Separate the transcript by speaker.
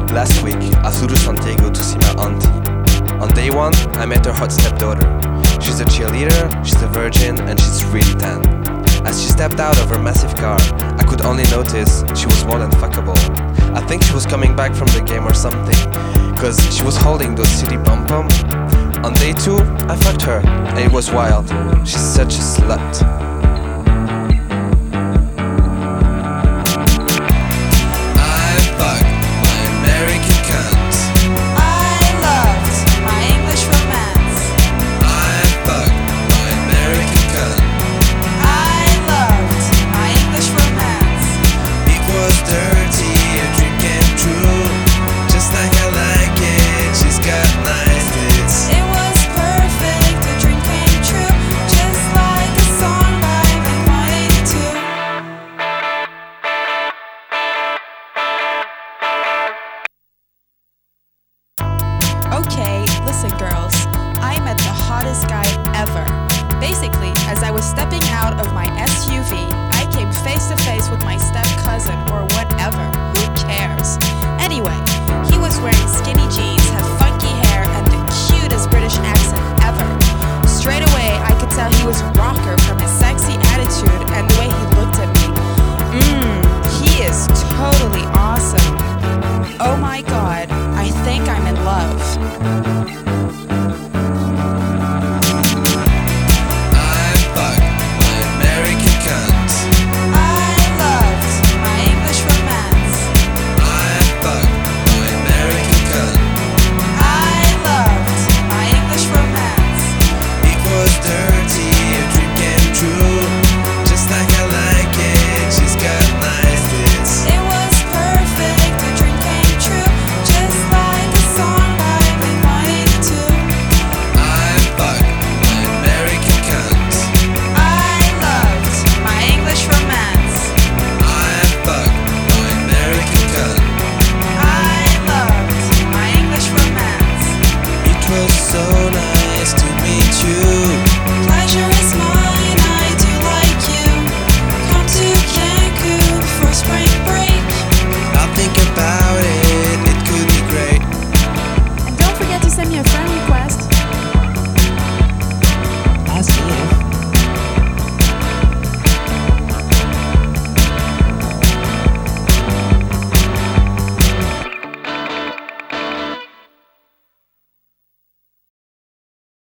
Speaker 1: Last week, I flew to Santiago to see my auntie. On day one, I met her hot stepdaughter. She's a cheerleader, she's a virgin, and she's really tan. As she stepped out of her massive car, I could only notice she was more than fuckable. I think she was coming back from the game or something, cause she was holding those city pom-pom. On day two, I fucked her, and it was wild. She's such a slut.
Speaker 2: Okay, listen girls, I met the hottest guy ever. Basically, as I was stepping out of my SUV, I came face to face with my step-cousin or whatever, who cares? Anyway, he was wearing skinny jeans, had funky hair, and the cutest British accent ever. Straight away, I could tell he was a rocker from his sexy attitude and the way he looked at me. He is totally awesome. Oh my god, I think I'm in love.